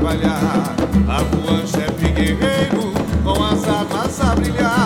trabalhar. A rua chefe guerreiro com as armas a brilhar.